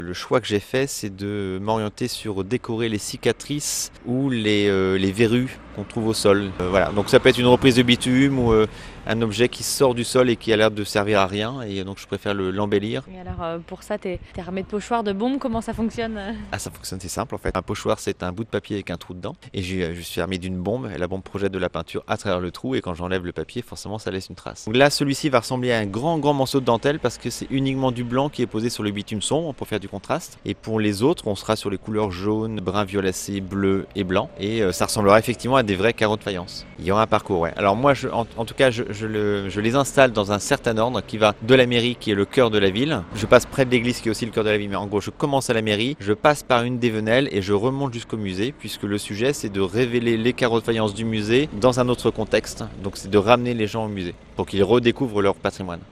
Le choix que j'ai fait, c'est de m'orienter sur décorer les cicatrices ou les verrues qu'on trouve au sol. Voilà. Donc ça peut être une reprise de bitume ou un objet qui sort du sol et qui a l'air de servir à rien. Et donc je préfère l'embellir. Et alors pour ça, t'es armé de pochoirs, de bombes, comment ça fonctionne? Ah, ça fonctionne, c'est simple en fait. Un pochoir, c'est un bout de papier avec un trou dedans. Et je suis armé d'une bombe. Et la bombe projette de la peinture à travers le trou. Et quand j'enlève le papier, forcément, ça laisse une trace. Donc là, celui-ci va ressembler à un grand morceau de dentelle parce que c'est uniquement du blanc qui est posé sur le bitume sombre pour faire du contraste. Et pour les autres, on sera sur les couleurs jaune, brun violacé, bleu et blanc. Et ça ressemblera effectivement à des vrais carreaux de faïence. Il y aura un parcours, ouais. Alors moi, en tout cas, je les installe dans un certain ordre qui va de la mairie, qui est le cœur de la ville. Je passe près de l'église, qui est aussi le cœur de la ville. Mais en gros, je commence à la mairie, je passe par une des venelles et je remonte jusqu'au musée, puisque le sujet, c'est de révéler les carreaux de faïence du musée dans un autre contexte. Donc c'est de ramener les gens au musée pour qu'ils redécouvrent leur patrimoine.